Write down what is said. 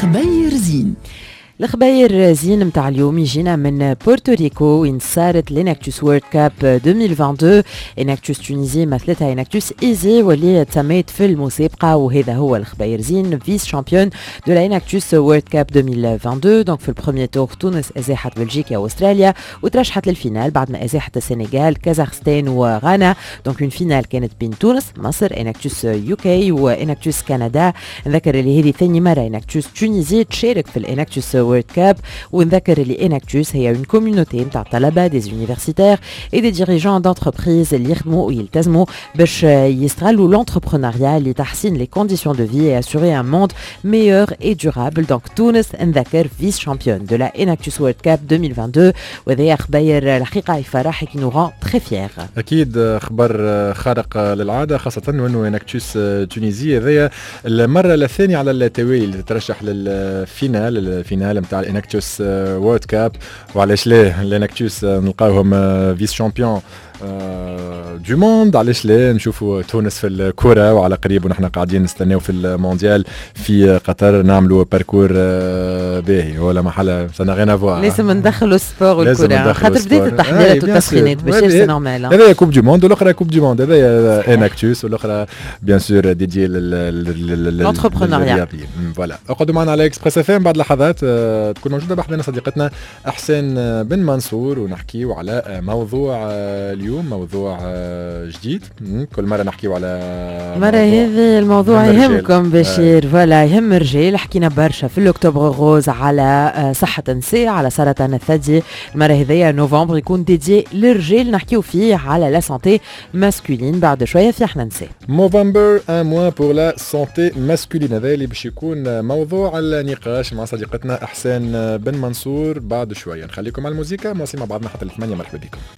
خباير زين. الخباير زين متاع اليوم يجينا من بورتوريكو وين صارت ليناكتوس وورد كاب 2022. اناكتوس تونيزي مثلتها اناكتوس ايزي واللي تسميت في المسابقه، وهذا هو الخباير زين فيس شامبيون دو لا اناكتوس وورد كاب 2022. دونك في البروميير تور تونس ازاحت بلجيكا واستراليا وترشحت للفينال بعد ما ازاحت السنغال كازاخستان وغانا. دونك اون فينال كانت بين تونس مصر اناكتوس يوكي واناكتوس كندا. نذكر اللي هذه ثاني مره اناكتوس تونيزي تشارك في الاناكتوس وورد كاب، ونذكر اللي اناكتوس هي اون كوميونيتي نتاع طلبه دي يونيفرسيتير اي دي ديريجون دونتربريز اللي يخدموا ويلتزموا باش يستغلوا لونتربرونيا لتحسين لي كونديسيون دو في et assurer un monde meilleur et durable. دونك تونس نذكر فيس شامبيون دو لا اناكتوس وورد كاب 2022، وهذا خباير الحقيقه يفرح كي نو ران تري فيير. اكيد خبر خارق للعاده، خاصه وانه اناكتوس تونيزي هذايا المره الثانيه على التوالي اللي تترشح الفينال نتاع الاناكتوس وورد كاب. وعلاش ليه الاناكتوس نلقاوهم فيس شامبيون دو موند؟ علاش لا نشوفوا تونس في الكره وعلى قريب ونحن قاعدين نستناو في المونديال في قطر نعملوا باركور باهي ولا محل سنا غير افوار. لازم ندخلوا السبور والكره خاطر بدات التحضيرات والتسخينات باش سي نورمال. هذا كوب دو موند والاخرى كوب دو موند، هذا اناكتوس والاخرى بيان سور ديدي للانتربرونيا. فوالا اقعدوا معنا على اكسبريس اف ام. بعد لحظات تكون موجوده بحضنا صديقتنا احسان بن منصور ونحكيو على موضوع اليوم، موضوع جديد. كل مرة نحكيو على مرة هذه الموضوع يهمكم بشير. فوالا يهم الرجال. حكينا برشا في الأكتوبر غوز على صحة النساء، على سرطان الثدي. المرة هذيا نوفمبر يكون ديدي للرجال، نحكيو فيه على لا سانتي ماسكولين بعد شوية في احنا نساء. نوفمبر ان موان بور لا سانتي ماسكولين، هذا اللي باش يكون موضوع النقاش مع صديقتنا احسان بن منصور بعد شوية. نخليكم على الموسيقى، مواصلين مع بعضنا حتى ل8. مرحبا بكم.